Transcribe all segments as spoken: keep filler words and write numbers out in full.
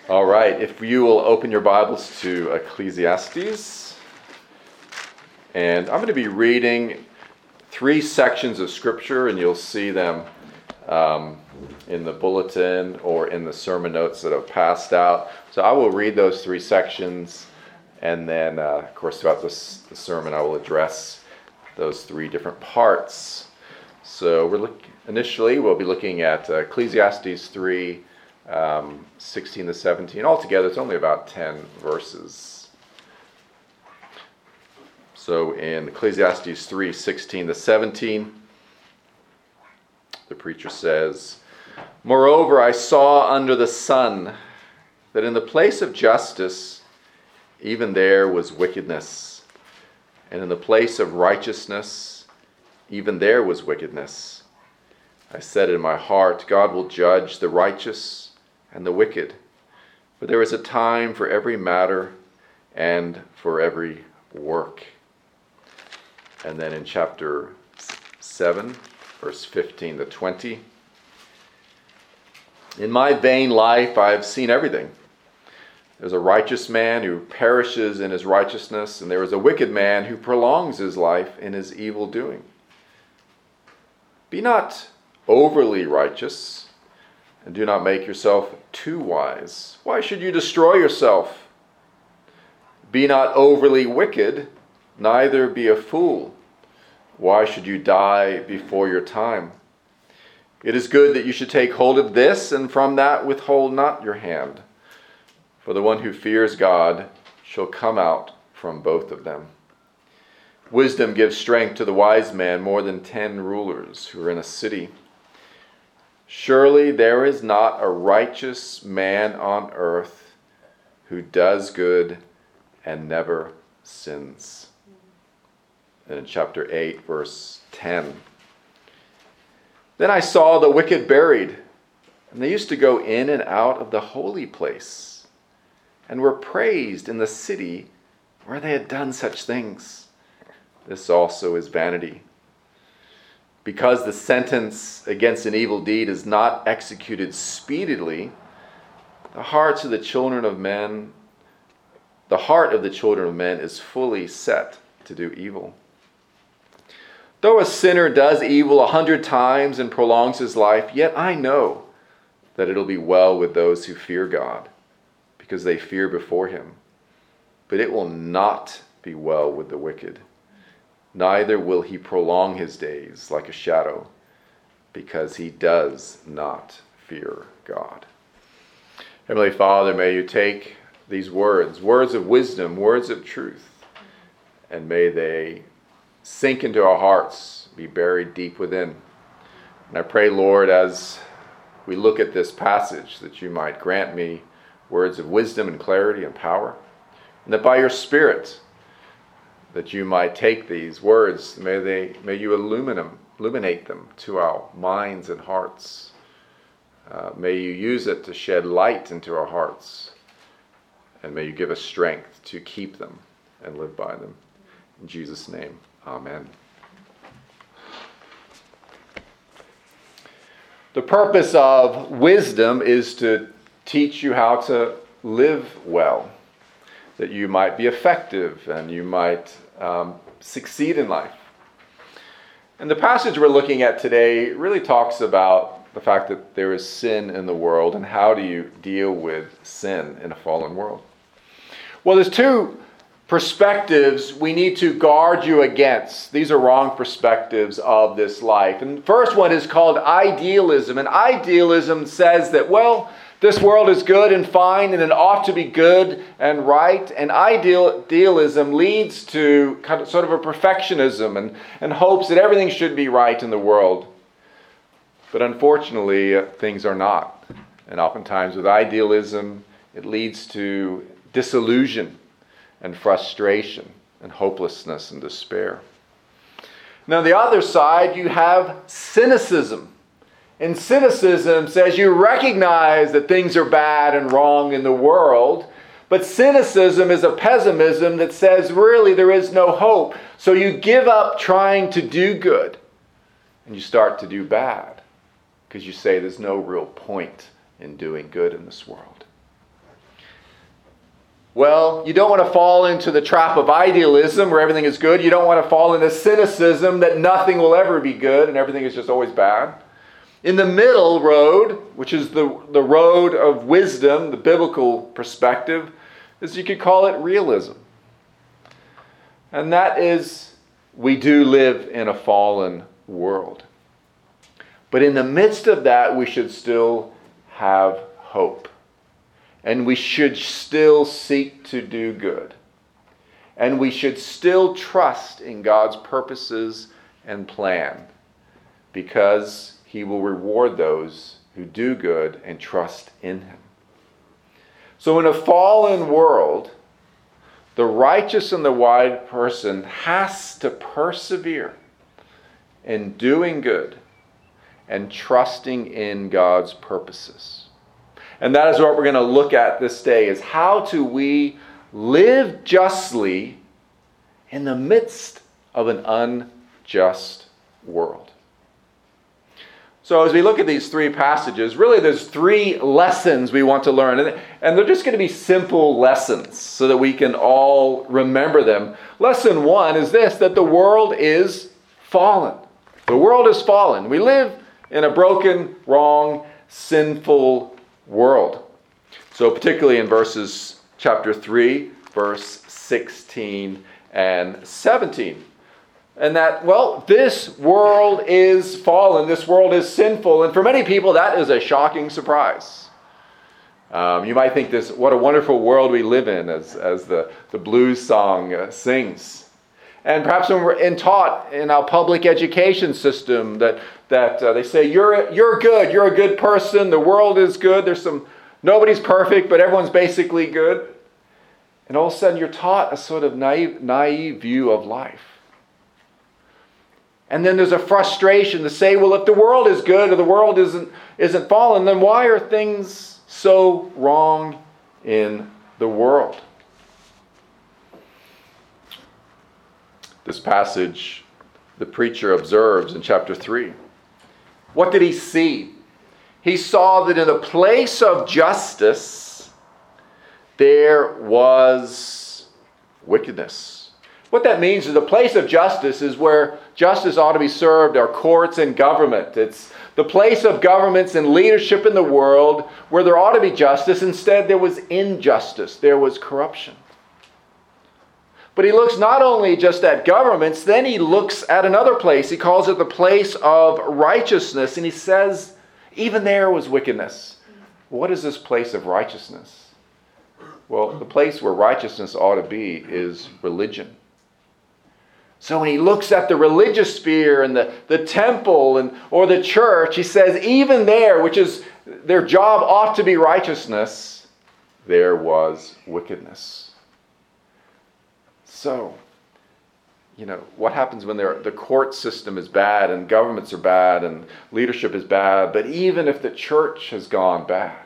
All right, if you will open your Bibles to Ecclesiastes, and I'm going to be reading three sections of Scripture, and you'll see them um, in the bulletin or in the sermon notes that I've passed out. So I will read those three sections, and then, uh, of course, throughout this the sermon, I will address those three different parts. So we're look, initially, we'll be looking at uh, Ecclesiastes three, Um, sixteen to seventeen. Altogether, it's only about ten verses. So in Ecclesiastes three, sixteen to seventeen, the preacher says, "Moreover, I saw under the sun that in the place of justice, even there was wickedness, and in the place of righteousness, even there was wickedness. I said in my heart, God will judge the righteous and the wicked, for there is a time for every matter and for every work." And then in chapter seven, verse fifteen to twenty, "In my vain life I have seen everything. There's a righteous man who perishes in his righteousness, and there is a wicked man who prolongs his life in his evil doing. Be not overly righteous, and do not make yourself too wise. Why should you destroy yourself? Be not overly wicked, neither be a fool. Why should you die before your time? It is good that you should take hold of this, and from that withhold not your hand. For the one who fears God shall come out from both of them. Wisdom gives strength to the wise man more than ten rulers who are in a city. Surely there is not a righteous man on earth who does good and never sins." And in chapter eight, verse ten, "Then I saw the wicked buried, and they used to go in and out of the holy place, and were praised in the city where they had done such things. This also is vanity. Because the sentence against an evil deed is not executed speedily, the hearts of the children of men, the heart of the children of men is fully set to do evil. Though a sinner does evil a hundred times and prolongs his life, yet I know that it'll be well with those who fear God, because they fear before him. But it will not be well with the wicked. Neither will he prolong his days like a shadow, because he does not fear God." Heavenly Father, may you take these words, words of wisdom, words of truth, and may they sink into our hearts, be buried deep within. And I pray, Lord, as we look at this passage, that you might grant me words of wisdom and clarity and power, and that by your Spirit, that you might take these words, may they, may you illumine them, illuminate them to our minds and hearts. Uh, may you use it to shed light into our hearts, and may you give us strength to keep them and live by them. In Jesus' name, amen. The purpose of wisdom is to teach you how to live well, that you might be effective and you might um, succeed in life. And the passage we're looking at today really talks about the fact that there is sin in the world, and how do you deal with sin in a fallen world. Well, there's two perspectives we need to guard you against. These are wrong perspectives of this life. And the first one is called idealism. And idealism says that, well, this world is good and fine, and it ought to be good and right. And idealism leads to kind of sort of a perfectionism and, and hopes that everything should be right in the world. But unfortunately, uh, things are not. And oftentimes with idealism, it leads to disillusion and frustration and hopelessness and despair. Now, the other side, you have cynicism. And cynicism says you recognize that things are bad and wrong in the world, but cynicism is a pessimism that says really there is no hope. So you give up trying to do good and you start to do bad because you say there's no real point in doing good in this world. Well, you don't want to fall into the trap of idealism where everything is good. You don't want to fall into cynicism that nothing will ever be good and everything is just always bad. In the middle road, which is the, the road of wisdom, the biblical perspective, is you could call it realism. And that is, we do live in a fallen world. But in the midst of that, we should still have hope. And we should still seek to do good. And we should still trust in God's purposes and plan, because He will reward those who do good and trust in Him. So in a fallen world, the righteous and the wise person has to persevere in doing good and trusting in God's purposes. And that is what we're going to look at this day, is how do we live justly in the midst of an unjust world. So as we look at these three passages, really there's three lessons we want to learn. And, and they're just going to be simple lessons so that we can all remember them. Lesson one is this, that the world is fallen. The world is fallen. We live in a broken, wrong, sinful world. So particularly in verses chapter three, verse sixteen and seventeen. And that, well, this world is fallen. This world is sinful. And for many people, that is a shocking surprise. Um, you might think this, what a wonderful world we live in, as, as the, the blues song uh, sings. And perhaps when we're in taught in our public education system that, that uh, they say, you're, you're good, you're a good person, the world is good, there's some, nobody's perfect, but everyone's basically good. And all of a sudden you're taught a sort of naive, naive view of life. And then there's a frustration to say, well, if the world is good or the world isn't, isn't fallen, then why are things so wrong in the world? This passage, the preacher observes in chapter three. What did he see? He saw that in a place of justice, there was wickedness. What that means is the place of justice is where justice ought to be served, our courts and government. It's the place of governments and leadership in the world where there ought to be justice. Instead, there was injustice. There was corruption. But he looks not only just at governments, then he looks at another place. He calls it the place of righteousness. And he says, even there was wickedness. What is this place of righteousness? Well, the place where righteousness ought to be is religion. So when he looks at the religious sphere and the, the temple and or the church, he says, even there, which is their job ought to be righteousness, there was wickedness. So, you know, what happens when the court system is bad and governments are bad and leadership is bad, but even if the church has gone bad?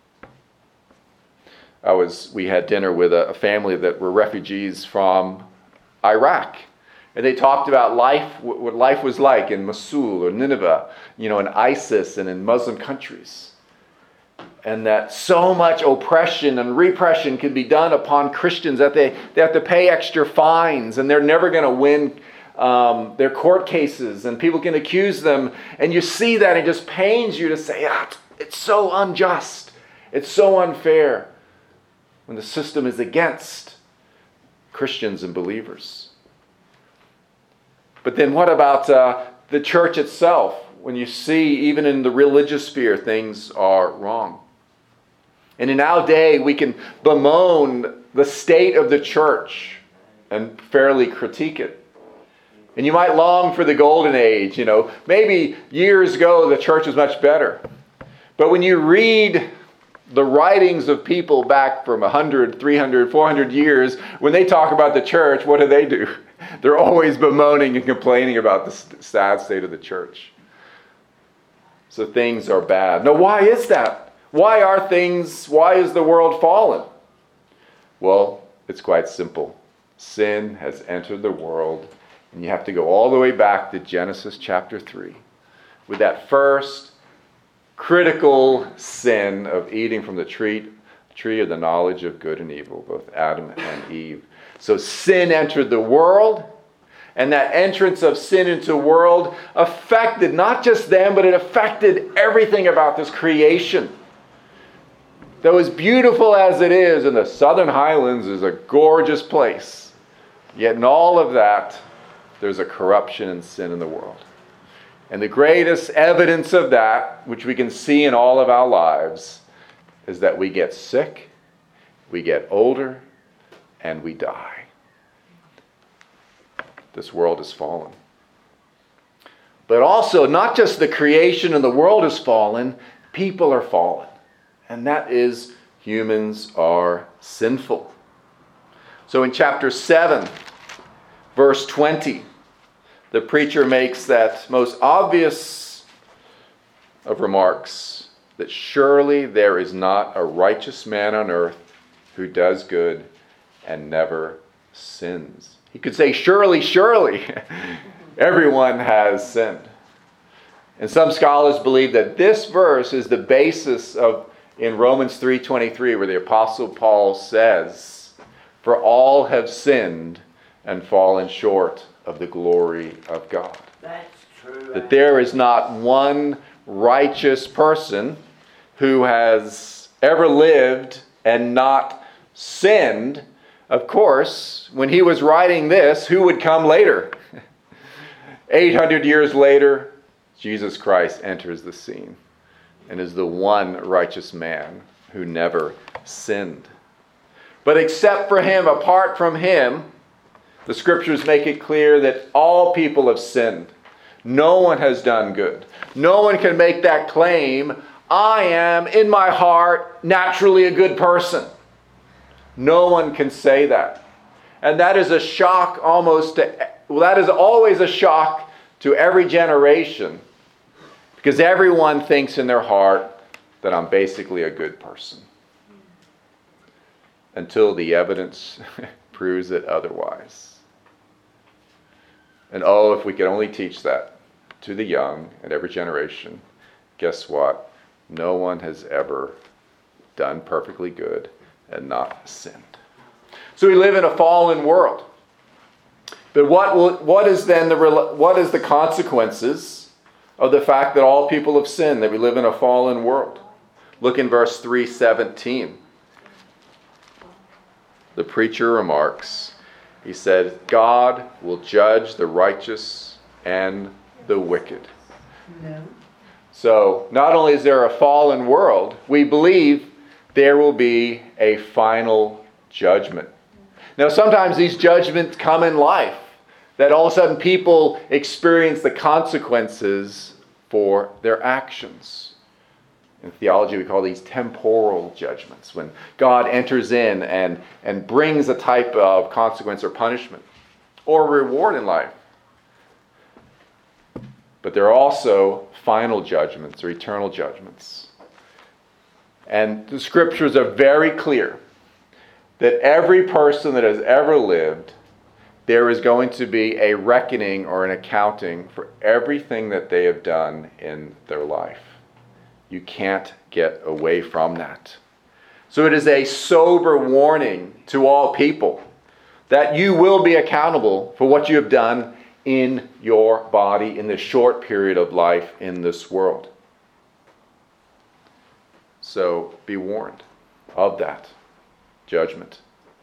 I was, we had dinner with a, a family that were refugees from Iraq. And they talked about life, what life was like in Mosul or Nineveh, you know, in ISIS and in Muslim countries. And that so much oppression and repression can be done upon Christians that they, they have to pay extra fines and they're never going to win um, their court cases and people can accuse them. And you see that, it just pains you to say, ah, it's so unjust. It's so unfair when the system is against Christians and believers. But then what about uh, the church itself? When you see, even in the religious sphere, things are wrong. And in our day, we can bemoan the state of the church and fairly critique it. And you might long for the golden age, you know. Maybe years ago, the church was much better. But when you read the writings of people back from one hundred, three hundred, four hundred years, when they talk about the church, what do they do? They're always bemoaning and complaining about the sad state of the church. So things are bad. Now, why is that? Why are things, why is the world fallen? Well, it's quite simple. Sin has entered the world, and you have to go all the way back to Genesis chapter three, with that first critical sin of eating from the tree, tree of the knowledge of good and evil, both Adam and Eve. So sin entered the world, and that entrance of sin into the world affected not just them, but it affected everything about this creation. Though as beautiful as it is, and the Southern Highlands is a gorgeous place, yet in all of that, there's a corruption and sin in the world. And the greatest evidence of that, which we can see in all of our lives, is that we get sick, we get older, and we die. This world is fallen. But also, not just the creation and the world is fallen, people are fallen. And that is, humans are sinful. So in chapter seven, verse twenty, the preacher makes that most obvious of remarks, that surely there is not a righteous man on earth who does good and never sins. He could say, surely, surely, everyone has sinned. And some scholars believe that this verse is the basis of, in Romans three twenty-three, where the Apostle Paul says, for all have sinned and fallen short of the glory of God. That's true. That there is not one righteous person who has ever lived and not sinned. Of course, when he was writing this, who would come later? eight hundred years later, Jesus Christ enters the scene and is the one righteous man who never sinned. But except for him, apart from him, the scriptures make it clear that all people have sinned. No one has done good. No one can make that claim, I am, in my heart, naturally a good person. No one can say that. And that is a shock almost to, well, that is always a shock to every generation. Because everyone thinks in their heart that I'm basically a good person. Until the evidence proves it otherwise. And oh, if we could only teach that to the young and every generation, guess what? No one has ever done perfectly good and not sinned. So we live in a fallen world. But what will, what is then the what is the consequences of the fact that all people have sinned, that we live in a fallen world? Look in verse three seventeen. The preacher remarks, he said, God will judge the righteous and the wicked. No. So, not only is there a fallen world, we believe there will be a final judgment. Now, sometimes these judgments come in life, that all of a sudden people experience the consequences for their actions. In theology, we call these temporal judgments, when God enters in and, and brings a type of consequence or punishment or reward in life. But there are also final judgments or eternal judgments. And the scriptures are very clear that every person that has ever lived, there is going to be a reckoning or an accounting for everything that they have done in their life. You can't get away from that. So it is a sober warning to all people that you will be accountable for what you have done in your body in this short period of life in this world. So be warned of that judgment.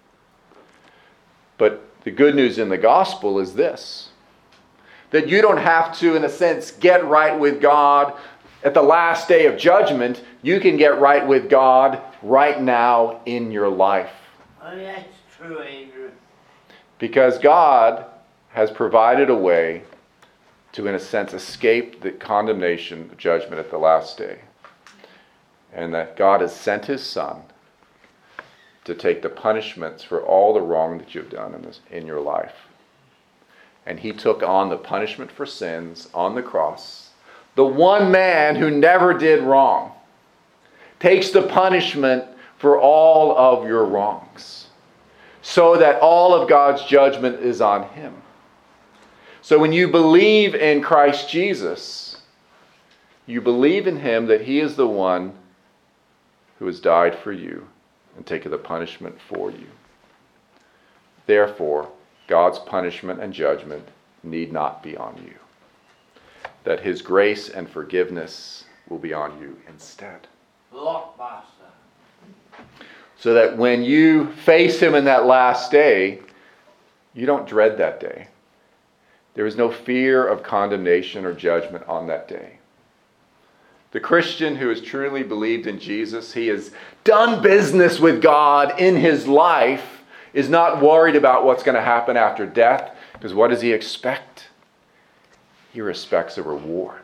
But the good news in the gospel is this, that you don't have to, in a sense, get right with God at the last day of judgment. You can get right with God right now in your life. Oh, that's true, Andrew. Because God has provided a way to, in a sense, escape the condemnation of judgment at the last day. And that God has sent his Son to take the punishments for all the wrong that you've done in this, in your life. And he took on the punishment for sins on the cross. The one man who never did wrong takes the punishment for all of your wrongs, so that all of God's judgment is on him. So when you believe in Christ Jesus, you believe in him that he is the one who has died for you and taketh the punishment for you. Therefore, God's punishment and judgment need not be on you, that his grace and forgiveness will be on you instead. Blockbuster. So that when you face him in that last day, you don't dread that day. There is no fear of condemnation or judgment on that day. The Christian who has truly believed in Jesus, he has done business with God in his life, is not worried about what's going to happen after death, because what does he expect? He respects a reward.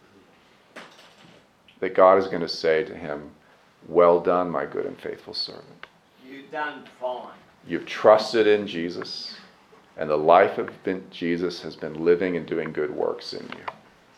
That God is going to say to him, well done, my good and faithful servant. You've done fine. You've trusted in Jesus, and the life of Jesus has been living and doing good works in you.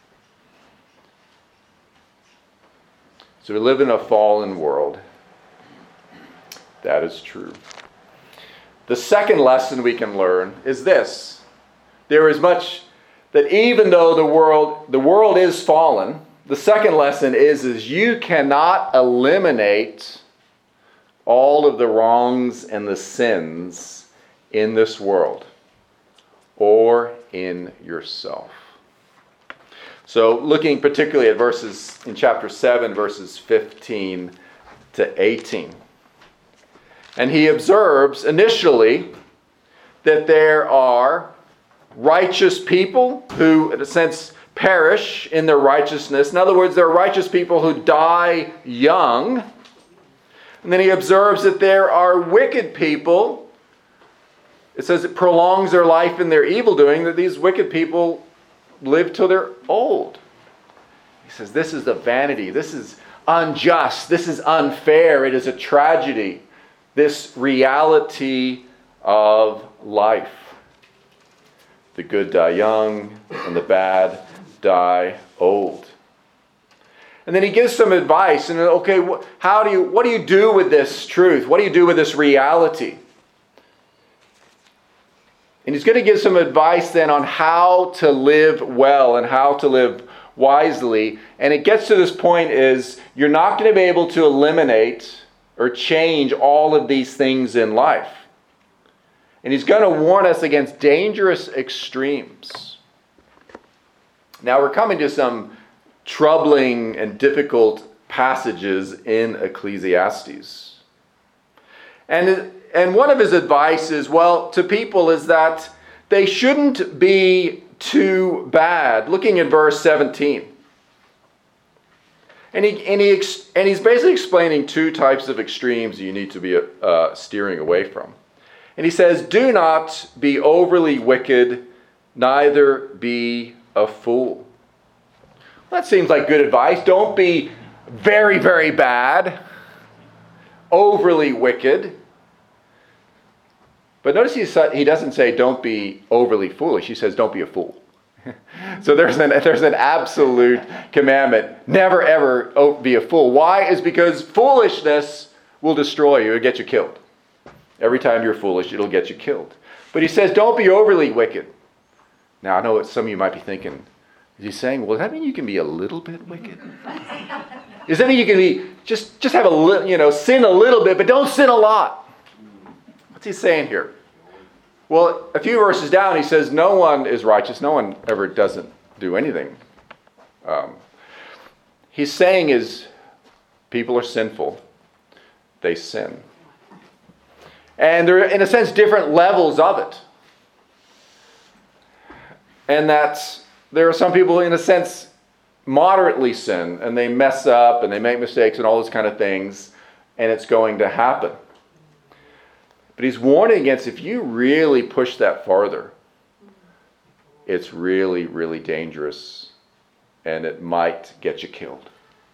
So we live in a fallen world. That is true. The second lesson we can learn is this. There is much that even though the world the world is fallen, the second lesson is, is you cannot eliminate all of the wrongs and the sins in this world or in yourself. So looking particularly at verses in chapter seven, verses fifteen to eighteen. And he observes initially that there are righteous people who, in a sense, perish in their righteousness. In other words, there are righteous people who die young. And then he observes that there are wicked people. It says it prolongs their life in their evil doing, that these wicked people live till they're old. He says this is the vanity. This is unjust. This is unfair. It is a tragedy. This reality of life. The good die young and the bad die old. And then he gives some advice. And okay, how do you, what do you do with this truth? What do you do with this reality? And he's going to give some advice then on how to live well and how to live wisely. And it gets to this point is you're not going to be able to eliminate or change all of these things in life. And he's going to warn us against dangerous extremes. Now we're coming to some troubling and difficult passages in Ecclesiastes. And, and one of his advice is, well, to people is that they shouldn't be too bad. Looking at verse seventeen. And, he, and, he, and he's basically explaining two types of extremes you need to be uh, steering away from. And he says, do not be overly wicked, neither be a fool. Well, that seems like good advice. Don't be very, very bad, overly wicked. But notice he, he doesn't say don't be overly foolish. He says don't be a fool. So there's an, there's an absolute commandment. Never, ever be a fool. Why? Is because foolishness will destroy you. It'll get you killed. Every time you're foolish, it'll get you killed. But he says, don't be overly wicked. Now, I know what some of you might be thinking. Is he saying, well, does that mean you can be a little bit wicked? Does that mean you can be, just, just have a little, you know, sin a little bit, but don't sin a lot? What's he saying here? Well, a few verses down, he says, no one is righteous. No one ever doesn't do anything. Um, he's saying is, people are sinful. They sin. And there are, in a sense, different levels of it. And that's, there are some people, in a sense, moderately sin, and they mess up, and they make mistakes, and all those kind of things, and it's going to happen. But he's warning against, if you really push that farther, it's really, really dangerous, and it might get you killed.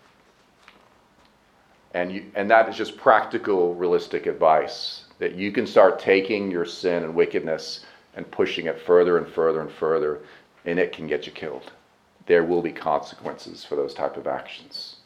And you, and that is just practical, realistic advice, that you can start taking your sin and wickedness and pushing it further and further and further, and it can get you killed. There will be consequences for those type of actions.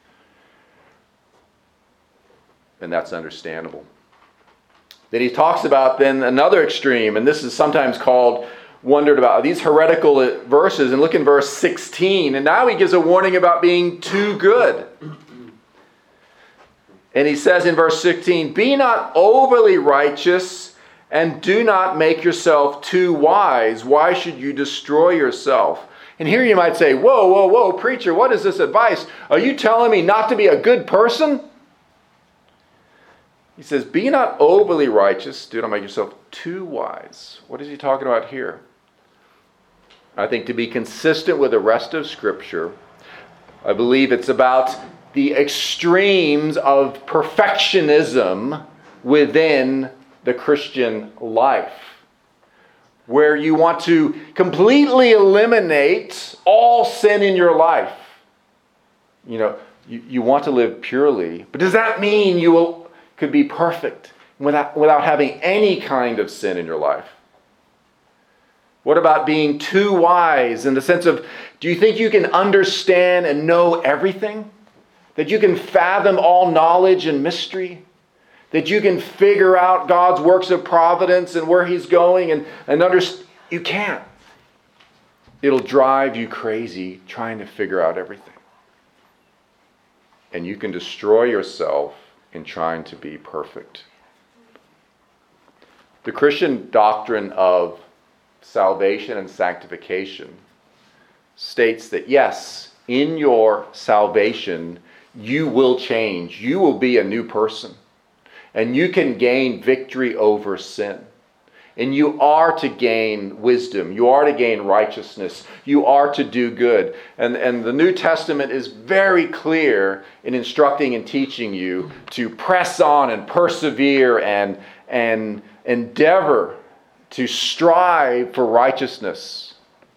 And that's understandable. Then he talks about then another extreme, and this is sometimes called, wondered about, these heretical verses. And look in verse sixteen, and now he gives a warning about being too good. And he says in verse sixteen, be not overly righteous and do not make yourself too wise. Why should you destroy yourself? And here you might say, whoa, whoa, whoa, preacher, what is this advice? Are you telling me not to be a good person? He says, be not overly righteous. Do not make yourself too wise. What is he talking about here? I think to be consistent with the rest of Scripture, I believe it's about the extremes of perfectionism within the Christian life, where you want to completely eliminate all sin in your life. You know, you, you want to live purely, but does that mean you will, could be perfect without, without having any kind of sin in your life? What about being too wise in the sense of, do you think you can understand and know everything? That you can fathom all knowledge and mystery? That you can figure out God's works of providence and where He's going and, and understand? You can't. It'll drive you crazy trying to figure out everything. And you can destroy yourself in trying to be perfect. The Christian doctrine of salvation and sanctification states that yes, in your salvation, you will change. You will be a new person. And you can gain victory over sin. And you are to gain wisdom. You are to gain righteousness. You are to do good. And, and the New Testament is very clear in instructing and teaching you to press on and persevere and, and endeavor to strive for righteousness.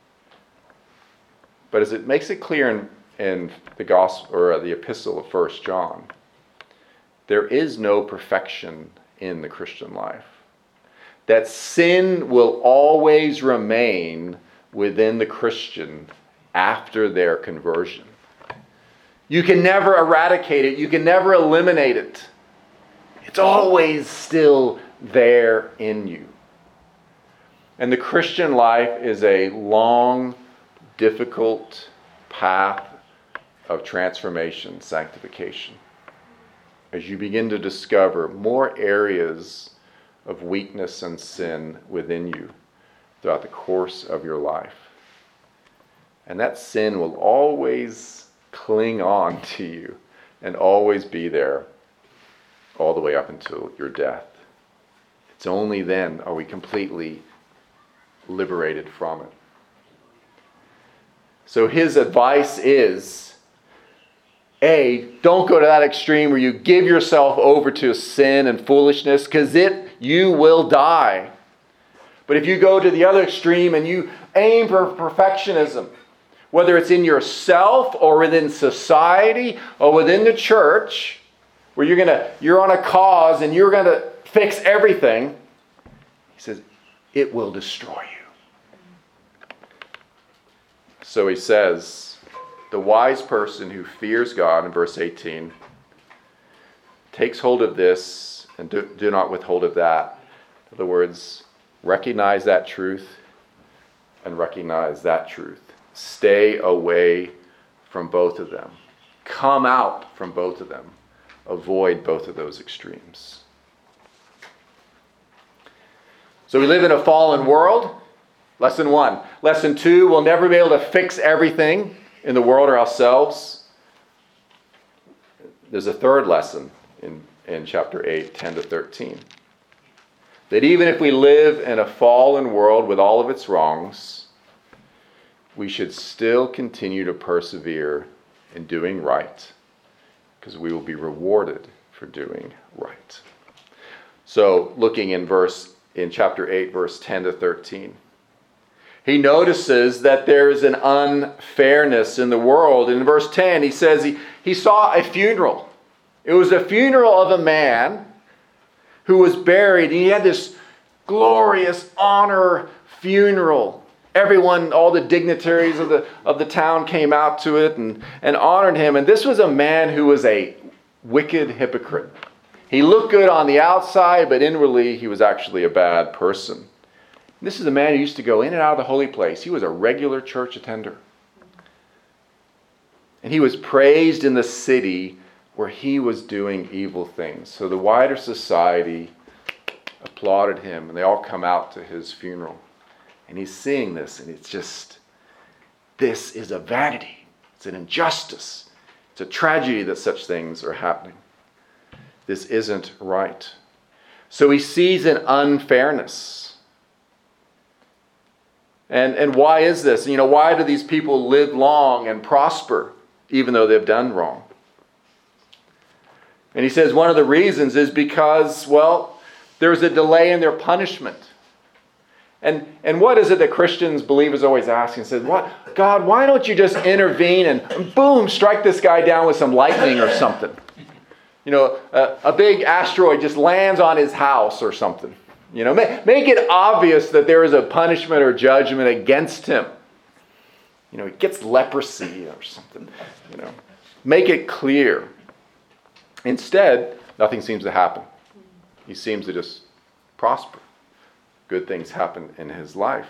But as it makes it clear in, in the gospel or the epistle of First John, there is no perfection in the Christian life. That sin will always remain within the Christian after their conversion. You can never eradicate it. You can never eliminate it. It's always still there in you. And the Christian life is a long, difficult path of transformation, sanctification. As you begin to discover more areas of weakness and sin within you throughout the course of your life. And that sin will always cling on to you and always be there all the way up until your death. It's only then are we completely liberated from it. So his advice is, A, don't go to that extreme where you give yourself over to sin and foolishness, because it you will die. But if you go to the other extreme and you aim for perfectionism, whether it's in yourself or within society or within the church, where you're gonna you're on a cause and you're gonna fix everything, he says, it will destroy you. So he says, the wise person who fears God, in verse eighteen, takes hold of this and do, do not withhold of that. In other words, recognize that truth and recognize that truth. Stay away from both of them. Come out from both of them. Avoid both of those extremes. So we live in a fallen world. Lesson one. Lesson two, we'll never be able to fix everything in the world or ourselves. There's a third lesson in, in chapter eight, ten to thirteen. That even if we live in a fallen world with all of its wrongs, we should still continue to persevere in doing right, because we will be rewarded for doing right. So looking in verse in chapter eight, verse ten to thirteen. He notices that there is an unfairness in the world. In verse ten, he says he, he saw a funeral. It was a funeral of a man who was buried. And he had this glorious honor funeral. Everyone, all the dignitaries of the, of the town came out to it and, and honored him. And this was a man who was a wicked hypocrite. He looked good on the outside, but inwardly he was actually a bad person. This is a man who used to go in and out of the holy place. He was a regular church attender. And he was praised in the city where he was doing evil things. So the wider society applauded him, and they all come out to his funeral. And he's seeing this, and it's just, this is a vanity. It's an injustice. It's a tragedy that such things are happening. This isn't right. So he sees an unfairness. And, and why is this? You know, why do these people live long and prosper, even though they've done wrong? And he says one of the reasons is because, well, there's a delay in their punishment. And and what is it that Christians, believers always ask and says, what, God, why don't you just intervene and, and boom, strike this guy down with some lightning or something? You know, a, a big asteroid just lands on his house or something. You know, make, make it obvious that there is a punishment or judgment against him. You know, he gets leprosy or something. You know, make it clear. Instead, nothing seems to happen. He seems to just prosper. Good things happen in his life.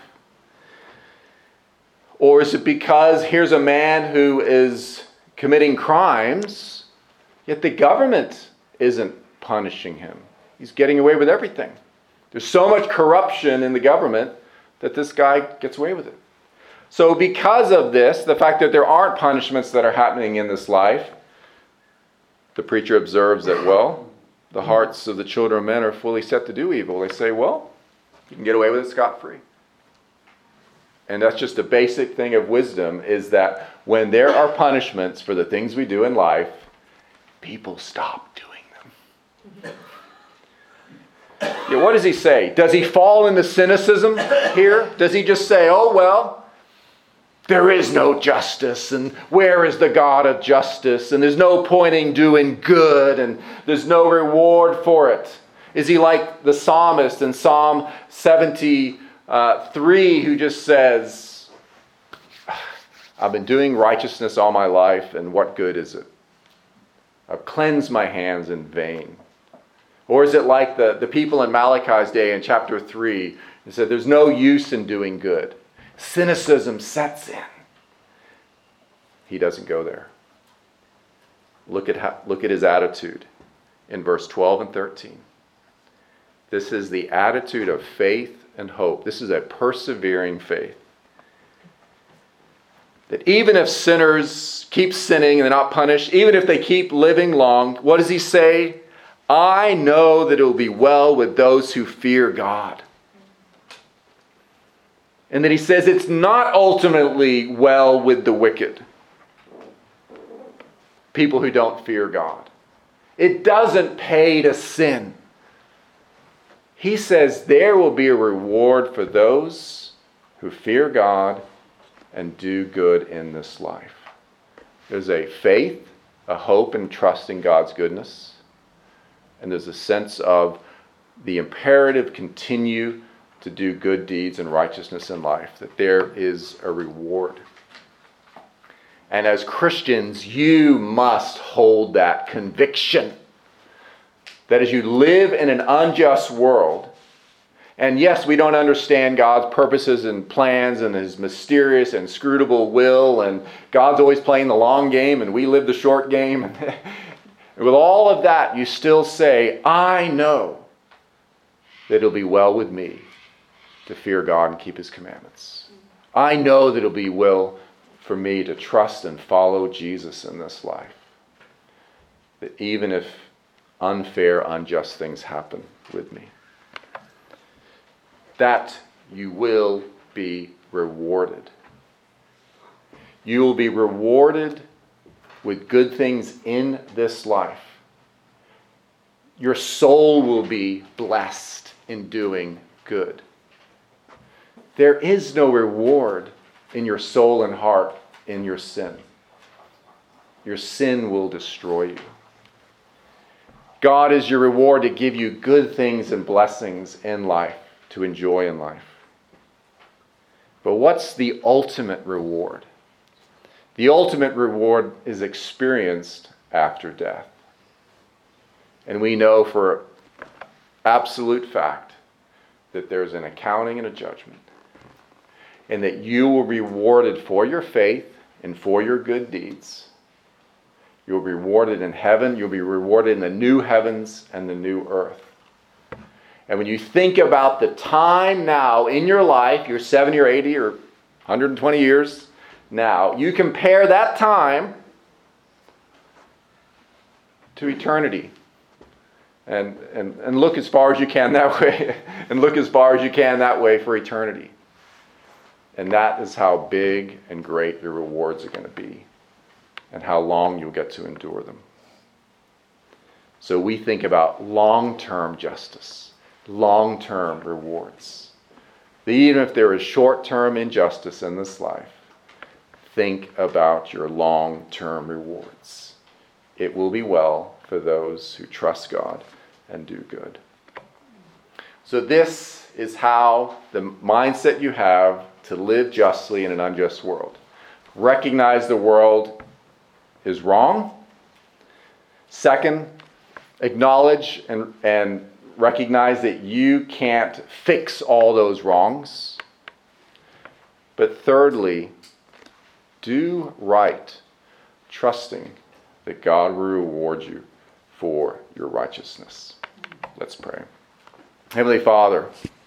Or is it because here's a man who is committing crimes, yet the government isn't punishing him? He's getting away with everything. There's so much corruption in the government that this guy gets away with it. So because of this, the fact that there aren't punishments that are happening in this life, the preacher observes that, well, the hearts of the children of men are fully set to do evil. They say, well, you can get away with it scot-free. And that's just a basic thing of wisdom, is that when there are punishments for the things we do in life, people stop doing them. Yeah, what does he say? Does he fall into cynicism here? Does he just say, oh, well, there is no justice, and where is the God of justice, and there's no point in doing good, and there's no reward for it? Is he like the psalmist in Psalm seventy-three who just says, I've been doing righteousness all my life, and what good is it? I've cleansed my hands in vain. Or is it like the, the people in Malachi's day in chapter three, who said there's no use in doing good. Cynicism sets in. He doesn't go there. Look at how, look at his attitude in verse twelve and thirteen. This is the attitude of faith and hope. This is a persevering faith. That even if sinners keep sinning and they're not punished, even if they keep living long, what does he say? I know that it will be well with those who fear God. And then he says it's not ultimately well with the wicked. People who don't fear God. It doesn't pay to sin. He says there will be a reward for those who fear God and do good in this life. There's a faith, a hope, and trust in God's goodness. And there's a sense of the imperative continue to do good deeds and righteousness in life, that there is a reward. And as Christians, you must hold that conviction that as you live in an unjust world, and yes, we don't understand God's purposes and plans and his mysterious and inscrutable will, and God's always playing the long game and we live the short game. And with all of that, you still say, I know that it'll be well with me to fear God and keep his commandments. I know that it'll be well for me to trust and follow Jesus in this life. That even if unfair, unjust things happen with me, that you will be rewarded. You will be rewarded with good things in this life. Your soul will be blessed in doing good. There is no reward in your soul and heart in your sin. Your sin will destroy you. God is your reward to give you good things and blessings in life, to enjoy in life. But what's the ultimate reward? The ultimate reward is experienced after death. And we know for absolute fact that there's an accounting and a judgment. And that you will be rewarded for your faith and for your good deeds. You'll be rewarded in heaven. You'll be rewarded in the new heavens and the new earth. And when you think about the time now in your life, you're seventy or eighty or one hundred twenty years now, you compare that time to eternity. And, and, and look as far as you can that way. And look as far as you can that way for eternity. And that is how big and great your rewards are going to be. And how long you'll get to endure them. So we think about long-term justice. Long-term rewards. Even if there is short-term injustice in this life, think about your long-term rewards. It will be well for those who trust God and do good. So this is how the mindset you have to live justly in an unjust world. Recognize the world is wrong. Second, acknowledge and, and recognize that you can't fix all those wrongs. But thirdly, do right, trusting that God will reward you for your righteousness. Let's pray. Heavenly Father,